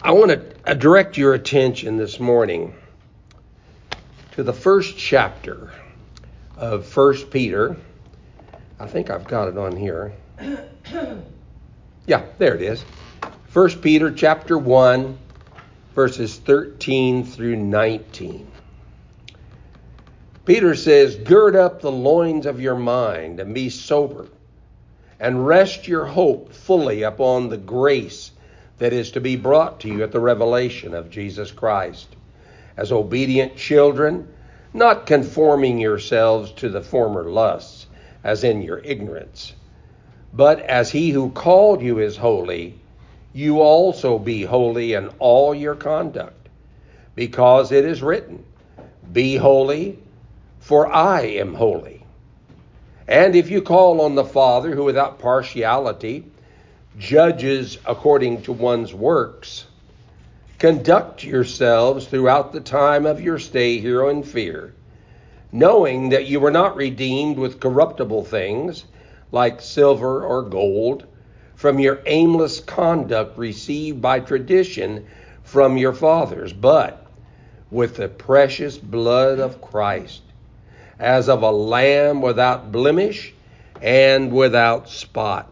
I want to direct your attention this morning to the first chapter of 1 Peter. I think I've got it on here. Yeah, there it is. 1 Peter chapter 1, verses 13 through 19. Peter says, "Gird up the loins of your mind and be sober, and rest your hope fully upon the grace that is to be brought to you at the revelation of Jesus Christ. As obedient children, not conforming yourselves to the former lusts, as in your ignorance. But as he who called you is holy, you also be holy in all your conduct. Because it is written, 'Be holy, for I am holy.' And if you call on the Father, who without partiality judges according to one's works, conduct yourselves throughout the time of your stay here in fear, knowing that you were not redeemed with corruptible things like silver or gold from your aimless conduct received by tradition from your fathers, but with the precious blood of Christ, as of a lamb without blemish and without spot."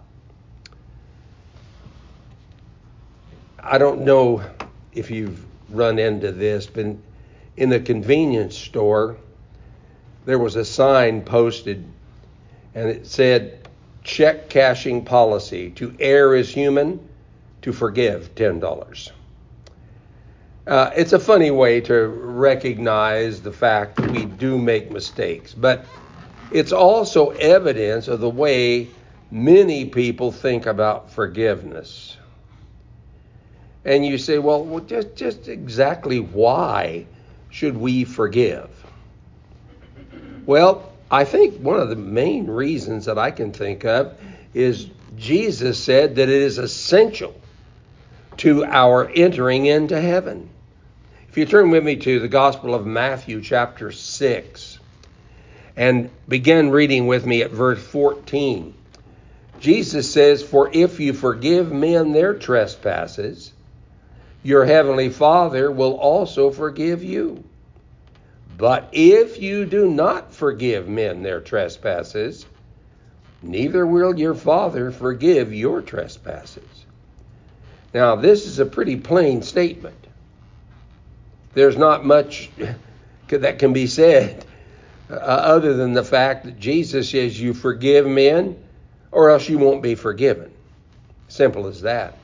I don't know if you've run into this, but in the convenience store, there was a sign posted, and it said, "Check cashing policy. To err is human, to forgive $10." It's a funny way to recognize the fact that we do make mistakes, but it's also evidence of the way many people think about forgiveness. And you say, well, just exactly why should we forgive? Well, I think one of the main reasons that I can think of is Jesus said that it is essential to our entering into heaven. If you turn with me to the Gospel of Matthew chapter 6 and begin reading with me at verse 14, Jesus says, "For if you forgive men their trespasses, your heavenly Father will also forgive you. But if you do not forgive men their trespasses, neither will your Father forgive your trespasses." Now, this is a pretty plain statement. There's not much that can be said other than the fact that Jesus says you forgive men or else you won't be forgiven. Simple as that.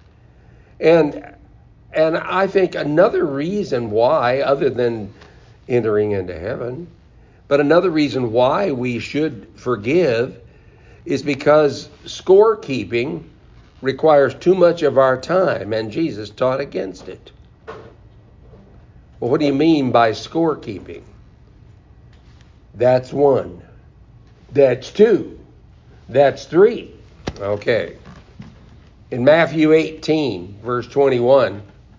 And I think another reason why, other than entering into heaven, but another reason why we should forgive is because scorekeeping requires too much of our time, and Jesus taught against it. Well, what do you mean by scorekeeping? That's one. That's two. That's three. Okay. In Matthew 18, verse 21,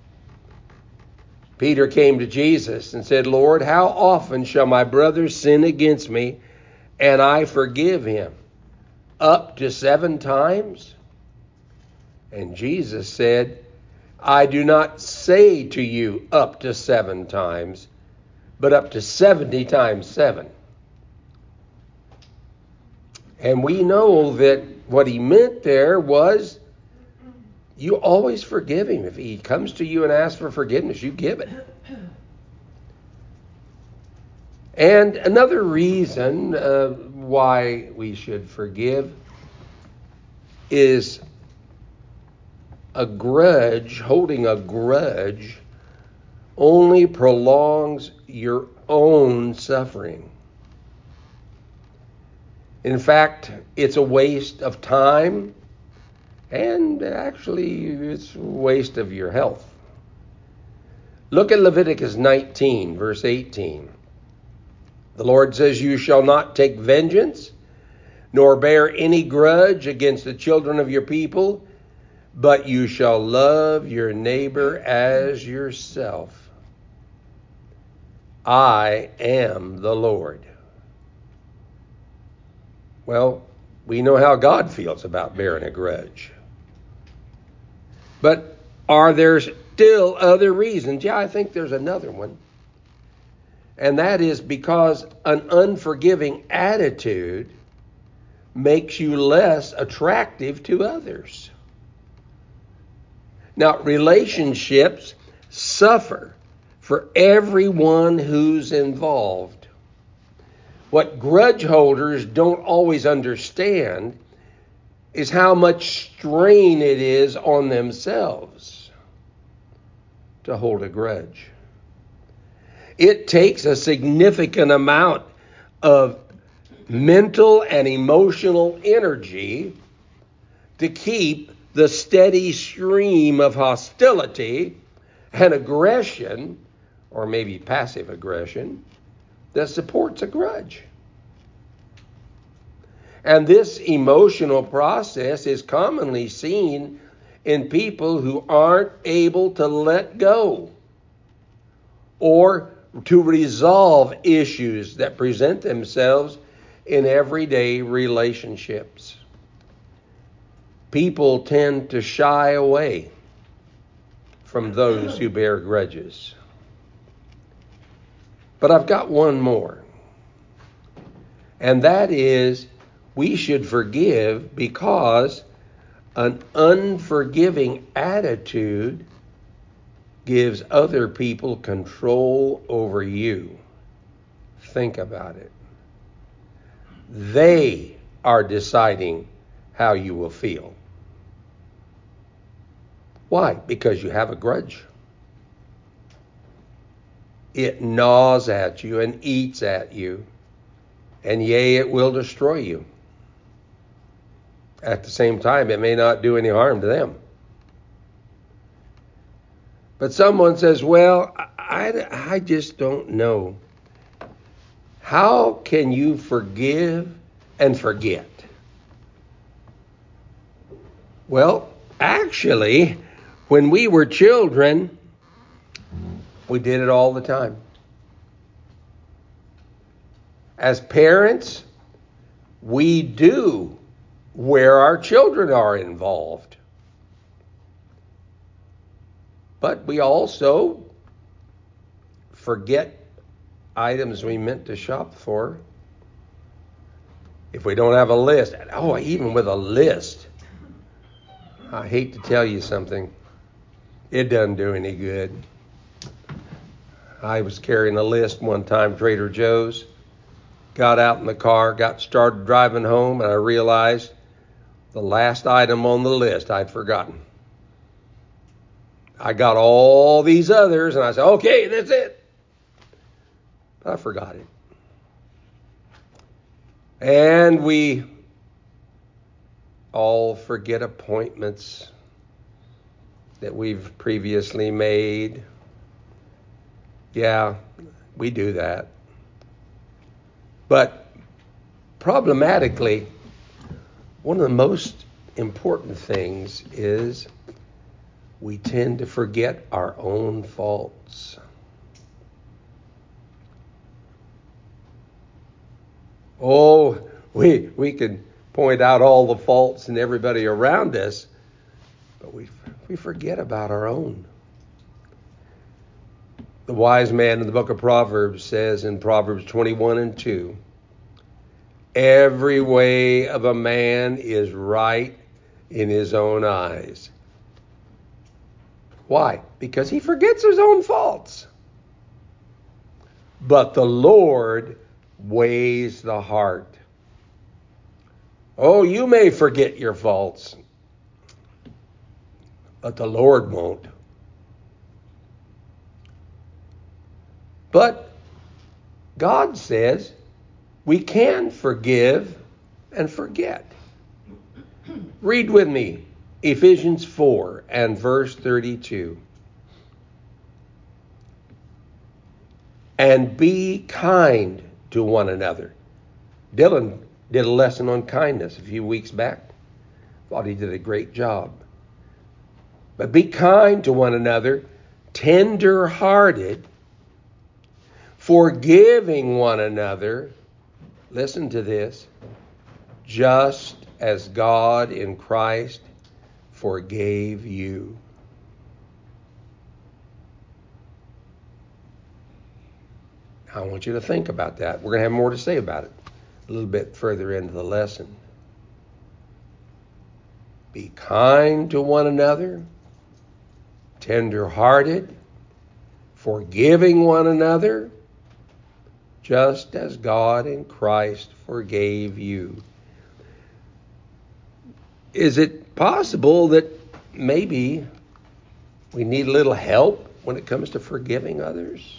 Peter came to Jesus and said, "Lord, how often shall my brother sin against me and I forgive him? Up to 7 times?" And Jesus said, "I do not say to you up to 7 times, but up to 70 times 7. And we know that what he meant there was you always forgive him. If he comes to you and asks for forgiveness, you give it. And another reason why we should forgive is holding a grudge only prolongs your own suffering. In fact, it's a waste of time, and actually it's a waste of your health. Look at Leviticus 19, verse 18. The Lord says, "You shall not take vengeance, nor bear any grudge against the children of your people, but you shall love your neighbor as yourself. I am the Lord." Well, we know how God feels about bearing a grudge. But are there still other reasons. Yeah, I think there's another one. And that is because an unforgiving attitude makes you less attractive to others. Now, relationships suffer for everyone who's involved. What grudge holders don't always understand is how much strain it is on themselves to hold a grudge. It takes a significant amount of mental and emotional energy to keep the steady stream of hostility and aggression, or maybe passive aggression, that supports a grudge. And this emotional process is commonly seen in people who aren't able to let go or to resolve issues that present themselves in everyday relationships. People tend to shy away from those who bear grudges. But I've got one more. And that is, we should forgive because an unforgiving attitude gives other people control over you. Think about it. They are deciding how you will feel. Why? Because you have a grudge. It gnaws at you and eats at you, and yea, it will destroy you. At the same time, it may not do any harm to them. But someone says, well, I just don't know. How can you forgive and forget? Well, actually, when we were children, we did it all the time. As parents, we do where our children are involved. But we also forget items we meant to shop for. If we don't have a list. Oh, even with a list. I hate to tell you something. It doesn't do any good. I was carrying a list one time, Trader Joe's. Got out in the car, got started driving home, and I realized the last item on the list I'd forgotten. I got all these others, and I said, okay, that's it. But I forgot it. And we all forget appointments that we've previously made. Yeah, we do that. But problematically, one of the most important things is we tend to forget our own faults. Oh, we could point out all the faults in everybody around us, but we forget about our own. The wise man in the book of Proverbs says in Proverbs 21:2, every way of a man is right in his own eyes. Why? Because he forgets his own faults. But the Lord weighs the heart. Oh, you may forget your faults, but the Lord won't. But God says we can forgive and forget. Read with me Ephesians 4 and verse 32. And be kind to one another. Dylan did a lesson on kindness a few weeks back. Thought he did a great job. But be kind to one another, tender-hearted, forgiving one another. Listen to this. Just as God in Christ forgave you. I want you to think about that. We're going to have more to say about it a little bit further into the lesson. Be kind to one another, tender-hearted, forgiving one another, just as God in Christ forgave you. Is it possible that maybe we need a little help when it comes to forgiving others?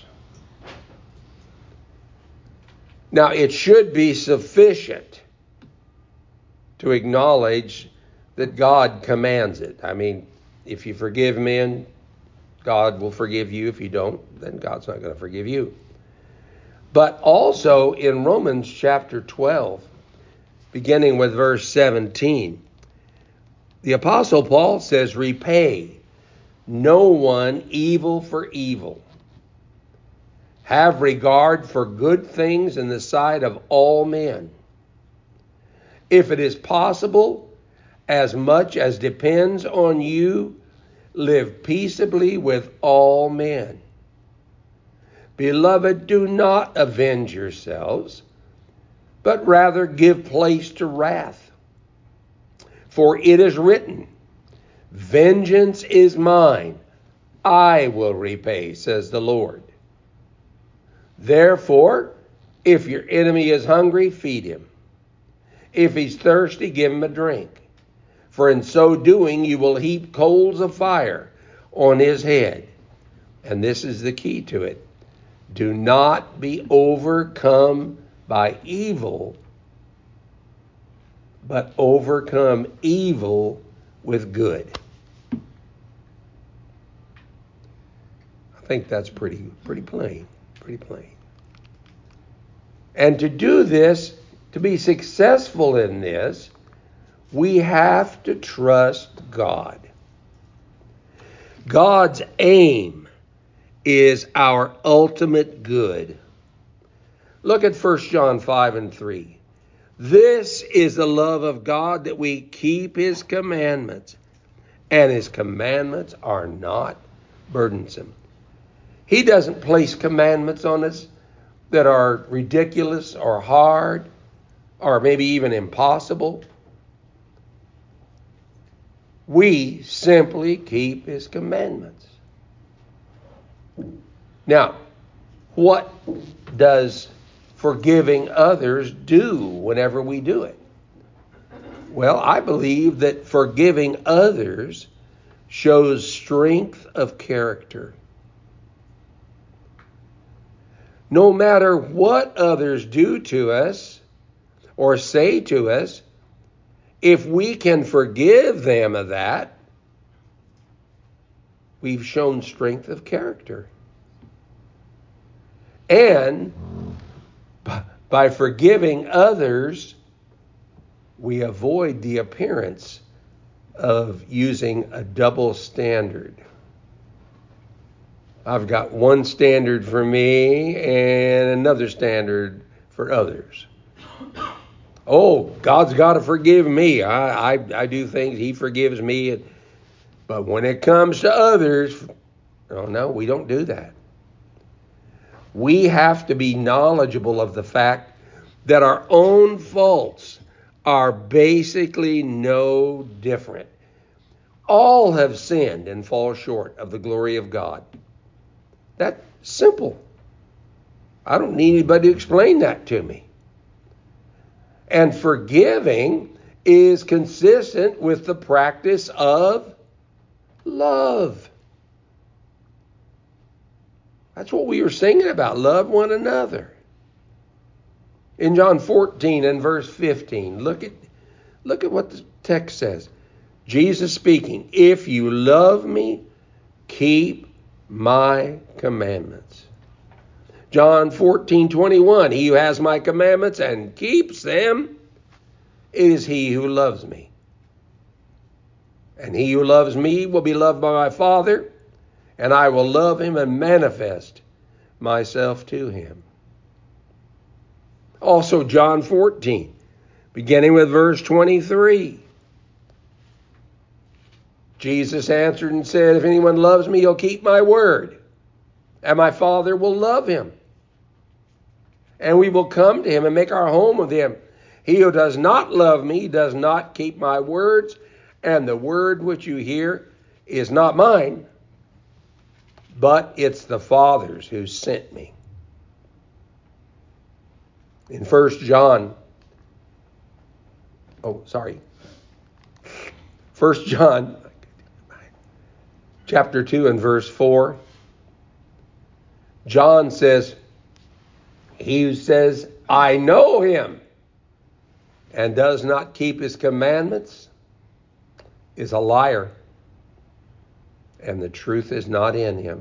Now, it should be sufficient to acknowledge that God commands it. I mean, if you forgive men, God will forgive you. If you don't, then God's not going to forgive you. But also in Romans chapter 12, beginning with verse 17, the Apostle Paul says, repay no one evil for evil. Have regard for good things in the sight of all men. If it is possible, as much as depends on you, live peaceably with all men. Beloved, do not avenge yourselves, but rather give place to wrath. For it is written, vengeance is mine, I will repay, says the Lord. Therefore, if your enemy is hungry, feed him. If he's thirsty, give him a drink. For in so doing, you will heap coals of fire on his head. And this is the key to it. Do not be overcome by evil, but overcome evil with good. I think that's pretty plain. Pretty plain. And to do this, to be successful in this, we have to trust God. God's aim is our ultimate good. Look at 1 John 5:3. This is the love of God, that we keep his commandments, and his commandments are not burdensome. He doesn't place commandments on us that are ridiculous or hard or maybe even impossible. We simply keep his commandments. Now, what does forgiving others do whenever we do it? Well, I believe that forgiving others shows strength of character. No matter what others do to us or say to us, if we can forgive them of that, we've shown strength of character. And by forgiving others, we avoid the appearance of using a double standard. I've got one standard for me and another standard for others. Oh, God's got to forgive me. I do things, he forgives me. But when it comes to others, oh no, we don't do that. We have to be knowledgeable of the fact that our own faults are basically no different. All have sinned and fall short of the glory of God. That's simple. I don't need anybody to explain that to me. And forgiving is consistent with the practice of love. That's what we were singing about. Love one another. In John 14 and verse 15, look at what the text says. Jesus speaking, if you love me, keep my commandments. John 14:21, he who has my commandments and keeps them, it is he who loves me. And he who loves me will be loved by my Father, and I will love him and manifest myself to him. Also John 14, beginning with verse 23. Jesus answered and said, if anyone loves me, he'll keep my word, and my Father will love him. and we will come to him and make our home with him. He who does not love me does not keep my words, and the word which you hear is not mine, but it's the Father's who sent me. In 1 John, 1 John chapter 2 and verse 4, John says, he who says, I know him, and does not keep his commandments is a liar, and the truth is not in him.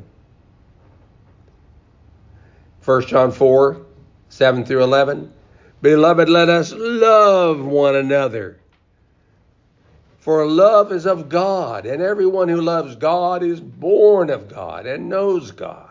1 John 4, 7 through 11. Beloved, let us love one another. For love is of God, and everyone who loves God is born of God and knows God.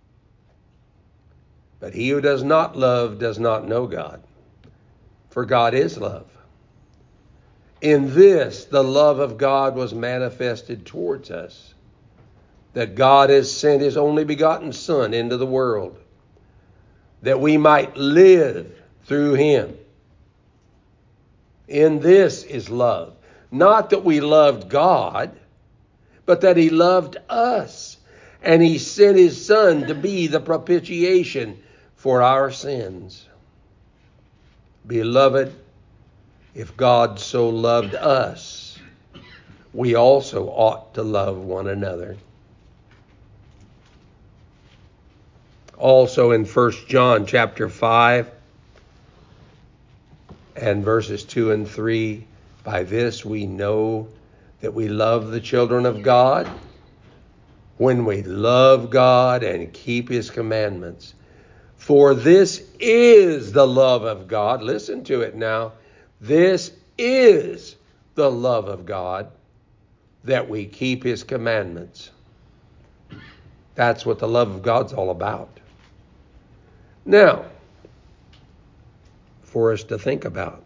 But he who does not love does not know God, for God is love. In this, the love of God was manifested towards us, that God has sent his only begotten Son into the world, that we might live through him. In this is love. Not that we loved God, but that he loved us, and he sent his Son to be the propitiation for our sins. Beloved, if God so loved us, we also ought to love one another. Also in 1 John chapter 5 and verses 2 and 3, by this we know that we love the children of God, when we love God and keep his commandments. For this is the love of God. Listen to it now. This is the love of God, that we keep his commandments. That's what the love of God's all about. Now, for us to think about.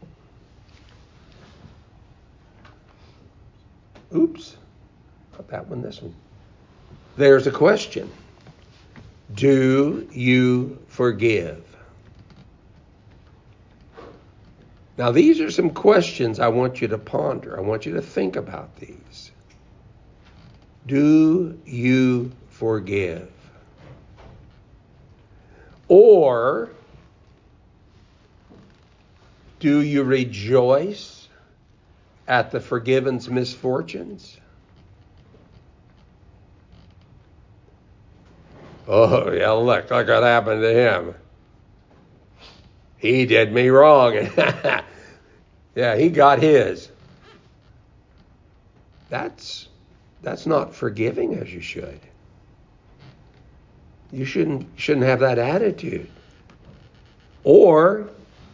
Oops, not that one, this one. There's a question. Do you forgive? Now, these are some questions I want you to ponder. I want you to think about these. Do you forgive? Or do you rejoice at the forgiven's misfortunes? Oh, yeah, look what happened to him. He did me wrong. Yeah, he got his. That's not forgiving as you should. You shouldn't have that attitude. Or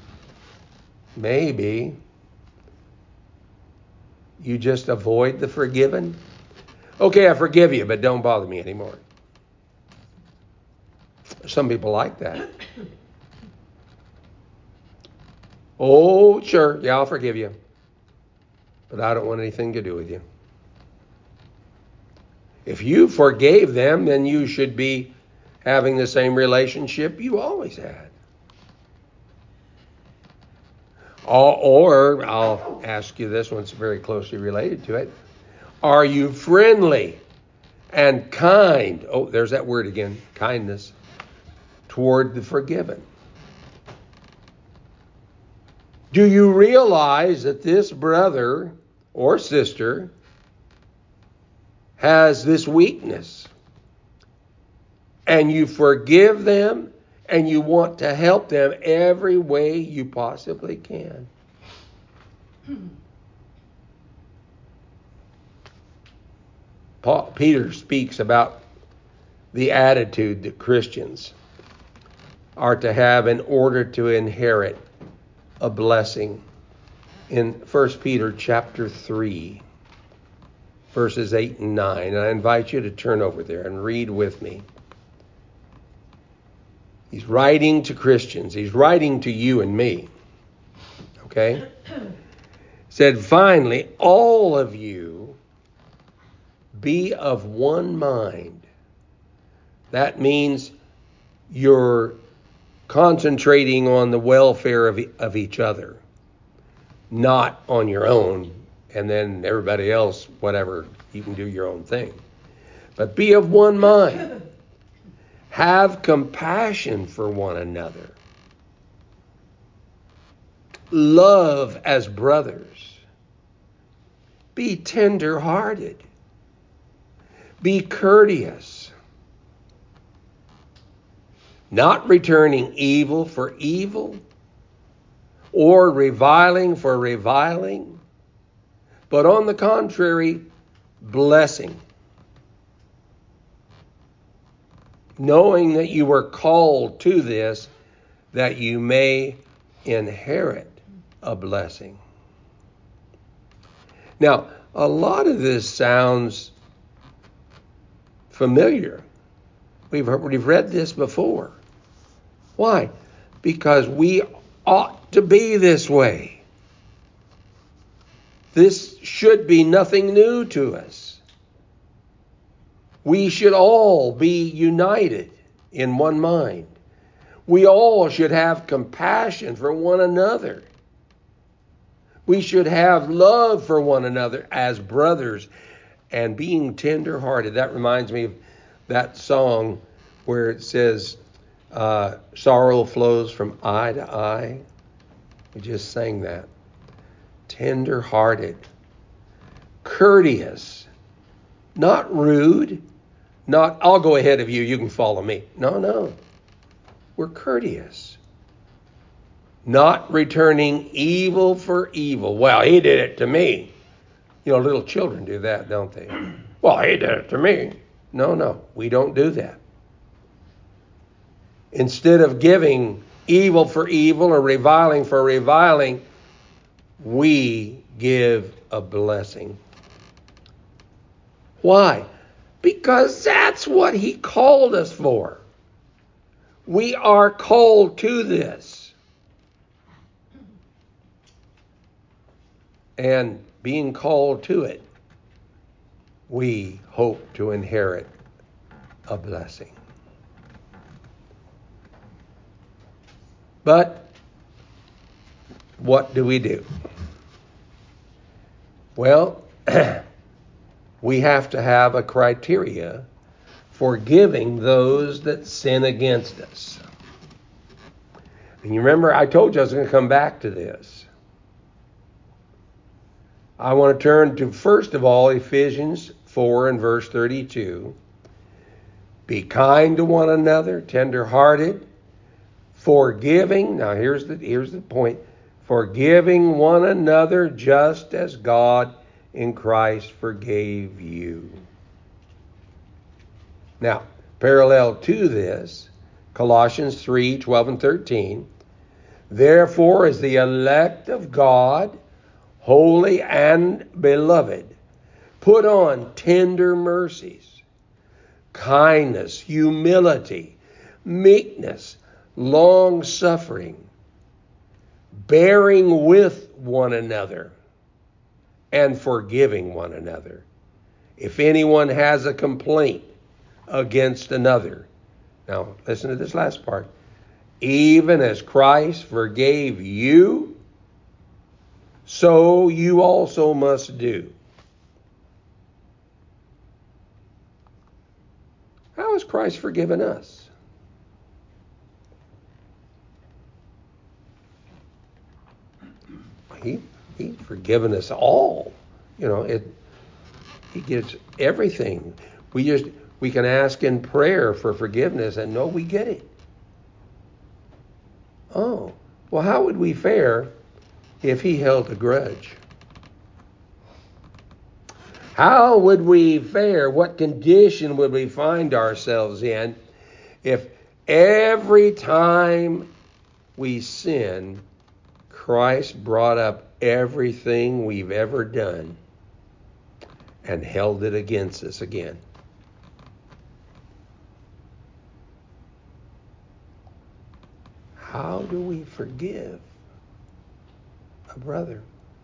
maybe you just avoid the forgiven. Okay, I forgive you, but don't bother me anymore. Some people like that. Oh, sure, yeah, I'll forgive you, but I don't want anything to do with you. If you forgave them, then you should be having the same relationship you always had. Or I'll ask you this one's very closely related to it. Are you friendly and kind? Oh, there's that word again, kindness, toward the forgiven? Do you realize that this brother or sister has this weakness, and you forgive them and you want to help them every way you possibly can? Peter speaks about the attitude that Christians are to have in order to inherit a blessing in 1 Peter chapter 3, verses 8 and 9. And I invite you to turn over there and read with me. He's writing to Christians. He's writing to you and me. Okay? Said, finally, all of you be of one mind. That means you're concentrating on the welfare of each other, not on your own, and then everybody else, whatever, you can do your own thing. But be of one mind. Have compassion for one another. Love as brothers. Be tender-hearted. Be courteous. Not returning evil for evil or reviling for reviling, but on the contrary, blessing. Knowing that you were called to this, that you may inherit a blessing. Now, a lot of this sounds familiar. We've read this before. Why? Because we ought to be this way. This should be nothing new to us. We should all be united in one mind. We all should have compassion for one another. We should have love for one another as brothers and being tender-hearted. That reminds me of that song where it says, sorrow flows from eye to eye. We just sang that. Tender-hearted, courteous, not rude, not, I'll go ahead of you, you can follow me. No. We're courteous. Not returning evil for evil. Well, he did it to me. You know, little children do that, don't they? Well, he did it to me. No, we don't do that. Instead of giving evil for evil or reviling for reviling, we give a blessing. Why? Because that's what he called us for. We are called to this. And being called to it, we hope to inherit a blessing. But what do we do? Well, we have to have a criteria for giving those that sin against us. And you remember, I told you I was going to come back to this. I want to turn to, first of all, Ephesians 4 and verse 32. Be kind to one another, tender-hearted, forgiving. Now here's the point. Forgiving one another just as God in Christ forgave you. Now, parallel to this, Colossians 3, 12 and 13. Therefore, as the elect of God, holy and beloved, put on tender mercies, kindness, humility, meekness, long-suffering, bearing with one another, and forgiving one another. If anyone has a complaint against another. Now, listen to this last part. Even as Christ forgave you, so you also must do. How has Christ forgiven us? He's forgiven us all. You know, he gives everything. We can ask in prayer for forgiveness and know we get it. Oh, well, how would we fare if he held a grudge? How would we fare? What condition would we find ourselves in if every time we sin, Christ brought up everything we've ever done and held it against us again? How do we forgive a brother?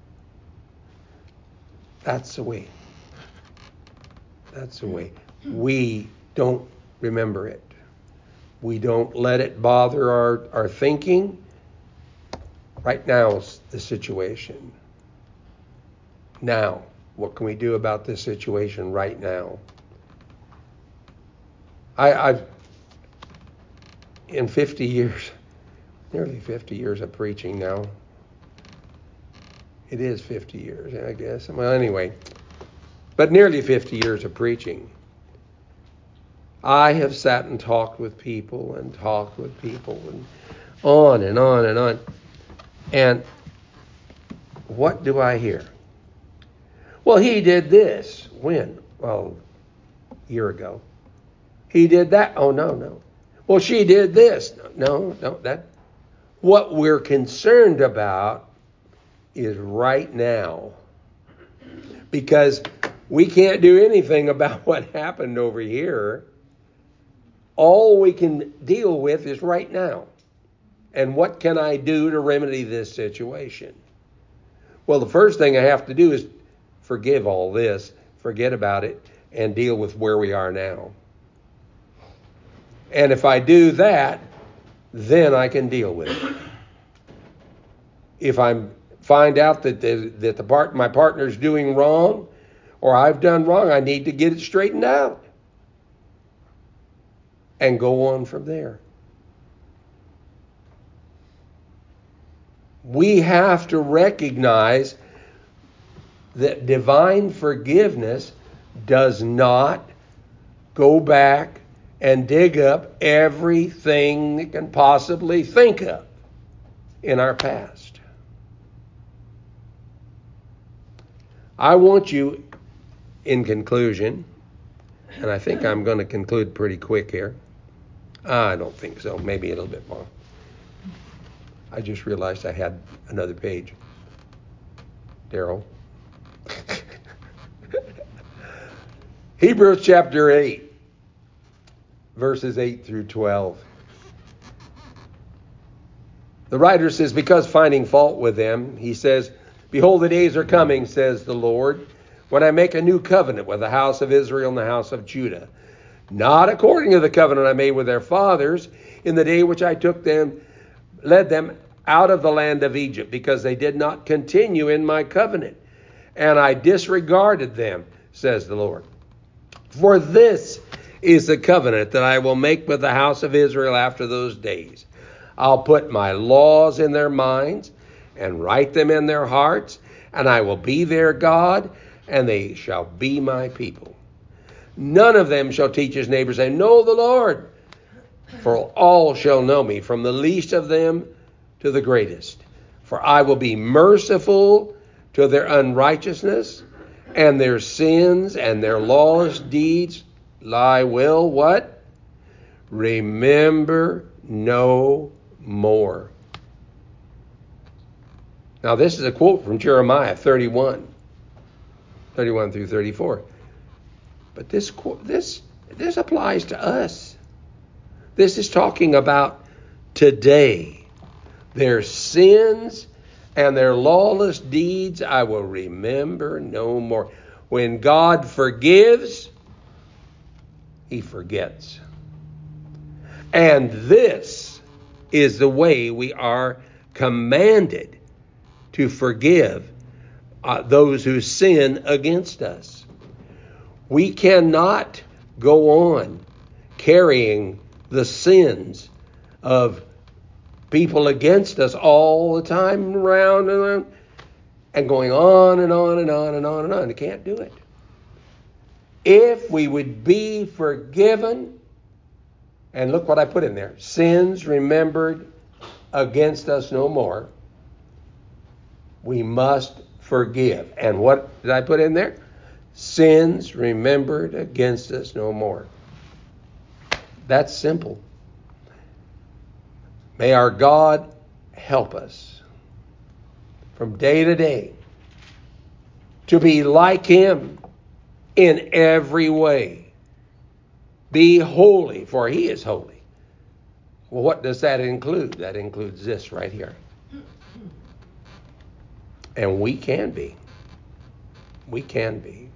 That's the way. That's the way. We don't remember it. We don't let it bother our thinking. Right now is the situation. Now, what can we do about this situation right now? I've in 50 years, nearly 50 years of preaching now. It is 50 years, I guess. Well, anyway, but nearly 50 years of preaching. I have sat and talked with people and on and on and on. And what do I hear? Well, he did this. When? Well, a year ago. He did that. Oh, no. Well, she did this. No, that. What we're concerned about is right now. Because we can't do anything about what happened over here. All we can deal with is right now. And what can I do to remedy this situation? Well, the first thing I have to do is forgive all this, forget about it, and deal with where we are now. And if I do that, then I can deal with it. If I find out that my partner's doing wrong, or I've done wrong, I need to get it straightened out. And go on from there. We have to recognize that divine forgiveness does not go back and dig up everything that can possibly think of in our past. I want you, in conclusion, and I think I'm going to conclude pretty quick here. I don't think so. Maybe a little bit more. I just realized I had another page. Daryl. Hebrews chapter 8, verses 8 through 12. The writer says, because finding fault with them, he says, behold, the days are coming, says the Lord, when I make a new covenant with the house of Israel and the house of Judah. Not according to the covenant I made with their fathers in the day which I led them out of the land of Egypt, because they did not continue in my covenant, and I disregarded them, says the Lord. For this is the covenant that I will make with the house of Israel after those days. I'll put my laws in their minds and write them in their hearts, and I will be their God, and they shall be my people. None of them shall teach his neighbor, saying, know the Lord, for all shall know me, from the least of them to the greatest. For I will be merciful to their unrighteousness, and their sins and their lawless deeds I will what? Remember no more. Now this is a quote from Jeremiah 31 through 34. But this applies to us. This is talking about today. Their sins and their lawless deeds I will remember no more. When God forgives, he forgets. And this is the way we are commanded to forgive those who sin against us. We cannot go on carrying the sins of people against us all the time, around and around, and going on and on and on and on and on. You can't do it. If we would be forgiven, and look what I put in there, sins remembered against us no more, we must forgive. And what did I put in there? Sins remembered against us no more. That's simple. May our God help us from day to day to be like him in every way. Be holy, for he is holy. Well, what does that include? That includes this right here. And we can be. We can be.